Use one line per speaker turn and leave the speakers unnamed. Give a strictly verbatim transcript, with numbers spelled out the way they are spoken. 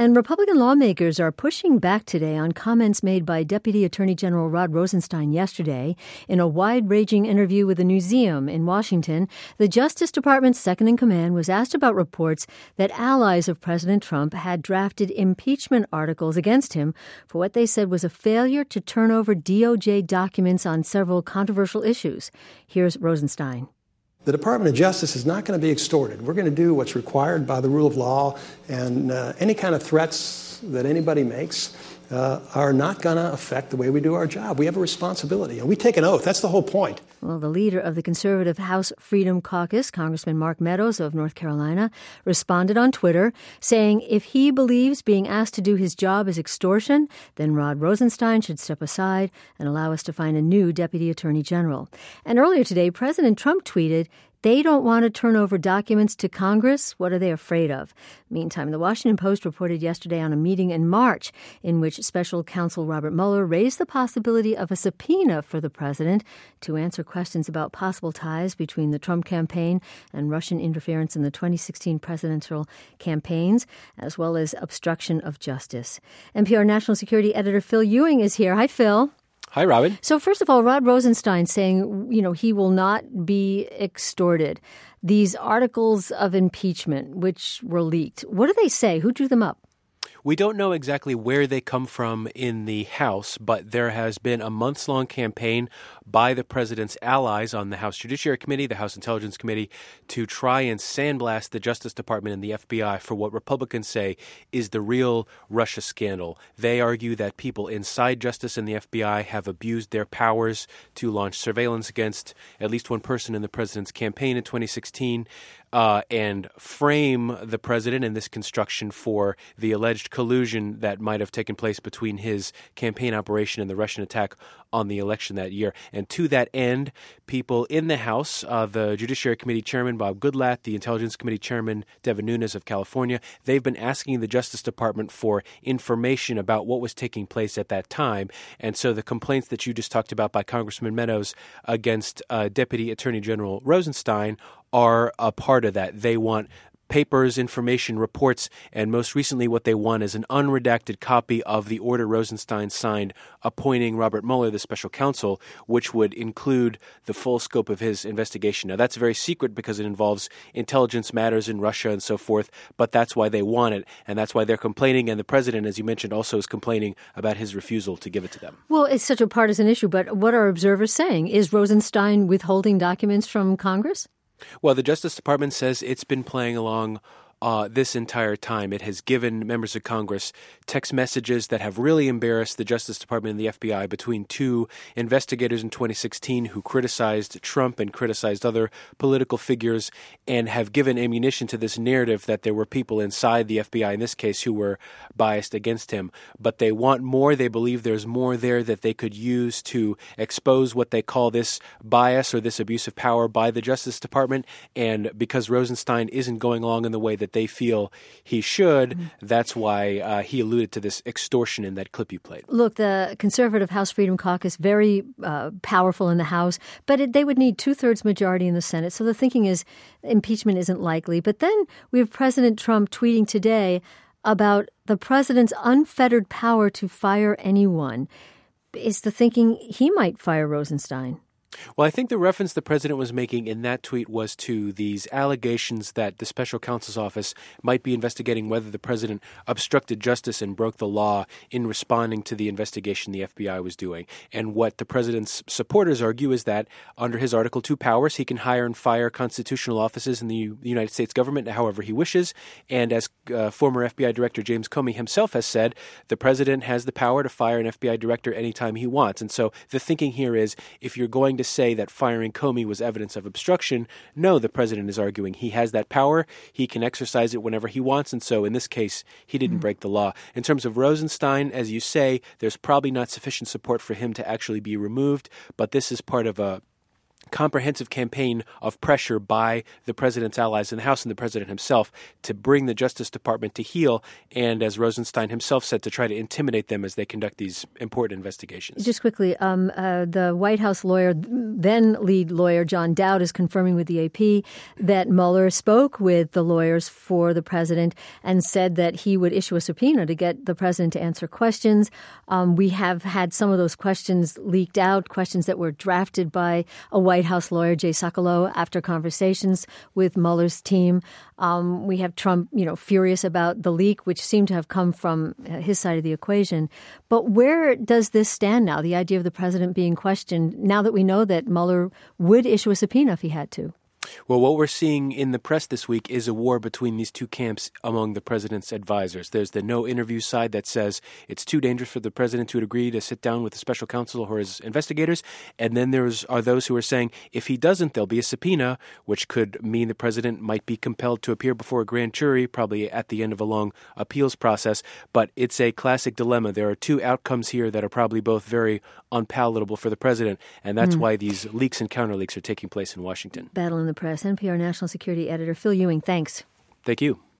And Republican lawmakers are pushing back today on comments made by Deputy Attorney General Rod Rosenstein yesterday. In a wide-ranging interview with the Newseum in Washington, the Justice Department's second-in-command was asked about reports that allies of President Trump had drafted impeachment articles against him for what they said was a failure to turn over D O J documents on several controversial issues. Here's Rosenstein.
The Department of Justice is not going to be extorted. We're going to do what's required by the rule of law, and uh, any kind of threats that anybody makes uh, are not going to affect the way we do our job. We have a responsibility, and we take an oath. That's the whole point.
Well, the leader of the conservative House Freedom Caucus, Congressman Mark Meadows of North Carolina, responded on Twitter, saying if he believes being asked to do his job is extortion, then Rod Rosenstein should step aside and allow us to find a new Deputy Attorney General. And earlier today, President Trump tweeted, "They don't want to turn over documents to Congress. What are they afraid of?" Meantime, the Washington Post reported yesterday on a meeting in March in which Special Counsel Robert Mueller raised the possibility of a subpoena for the president to answer questions about possible ties between the Trump campaign and Russian interference in the twenty sixteen presidential campaigns, as well as obstruction of justice. N P R National Security Editor Phil Ewing is here. Hi, Phil.
Hi, Robin.
So first of all, Rod Rosenstein saying, you know, he will not be extorted. These articles of impeachment, which were leaked, what do they say? Who drew them up?
We don't know exactly where they come from in the House, but there has been a months-long campaign by the president's allies on the House Judiciary Committee, the House Intelligence Committee, to try and sandblast the Justice Department and the F B I for what Republicans say is the real Russia scandal. They argue that people inside Justice and the F B I have abused their powers to launch surveillance against at least one person in the president's campaign in twenty sixteen. Uh, and frame the president in this construction for the alleged collusion that might have taken place between his campaign operation and the Russian attack on the election that year. And to that end, people in the House, uh, the Judiciary Committee Chairman Bob Goodlatte, the Intelligence Committee Chairman Devin Nunes of California, they've been asking the Justice Department for information about what was taking place at that time. And so the complaints that you just talked about by Congressman Meadows against uh, Deputy Attorney General Rosenstein are a part of that. They want papers, information, reports, and most recently what they want is an unredacted copy of the order Rosenstein signed appointing Robert Mueller, the special counsel, which would include the full scope of his investigation. Now, that's very secret because it involves intelligence matters in Russia and so forth, but that's why they want it, and that's why they're complaining, and the president, as you mentioned, also is complaining about his refusal to give it to them.
Well, it's such a partisan issue, but what are observers saying? Is Rosenstein withholding documents from Congress?
Well, the Justice Department says it's been playing along uh, this entire time. It has given members of Congress text messages that have really embarrassed the Justice Department and the F B I between two investigators in twenty sixteen who criticized Trump and criticized other political figures and have given ammunition to this narrative that there were people inside the F B I, in this case, who were biased against him. But they want more. They believe there's more there that they could use to expose what they call this bias or this abuse of power by the Justice Department. And because Rosenstein isn't going along in the way that they feel he should, mm-hmm. that's why uh, he alluded to this extortion in that clip you played.
Look, the conservative House Freedom Caucus, very uh, powerful in the House, but it, they would need two-thirds majority in the Senate. So the thinking is impeachment isn't likely. But then we have President Trump tweeting today about the president's unfettered power to fire anyone. Is the thinking he might fire Rosenstein?
Well, I think the reference the president was making in that tweet was to these allegations that the special counsel's office might be investigating whether the president obstructed justice and broke the law in responding to the investigation the F B I was doing. And what the president's supporters argue is that under his Article two powers, he can hire and fire constitutional offices in the United States government however he wishes. And as uh, former F B I Director James Comey himself has said, the president has the power to fire an F B I director anytime he wants. And so the thinking here is if you're going to say that firing Comey was evidence of obstruction, no, the president is arguing he has that power. He can exercise it whenever he wants. And so in this case, he didn't mm-hmm. break the law. In terms of Rosenstein, as you say, there's probably not sufficient support for him to actually be removed. But this is part of a comprehensive campaign of pressure by the president's allies in the House and the president himself to bring the Justice Department to heel, and as Rosenstein himself said, to try to intimidate them as they conduct these important investigations.
Just quickly, um, uh, the White House lawyer, then lead lawyer John Dowd, is confirming with the A P that Mueller spoke with the lawyers for the president and said that he would issue a subpoena to get the president to answer questions. Um, we have had some of those questions leaked out, questions that were drafted by a White House lawyer, Jay Sekulow, after conversations with Mueller's team. Um, we have Trump, you know, furious about the leak, which seemed to have come from his side of the equation. But where does this stand now, the idea of the president being questioned, now that we know that Mueller would issue a subpoena if he had to?
Well, what we're seeing in the press this week is a war between these two camps among the president's advisors. There's the no interview side that says it's too dangerous for the president to agree to sit down with the special counsel or his investigators. And then there's are those who are saying if he doesn't, there'll be a subpoena, which could mean the president might be compelled to appear before a grand jury, probably at the end of a long appeals process. But it's a classic dilemma. There are two outcomes here that are probably both very unpalatable for the president. And that's mm. why these leaks and counter-leaks are taking place in Washington.
Battle in the press. N P R National Security Editor Phil Ewing, thanks.
Thank you.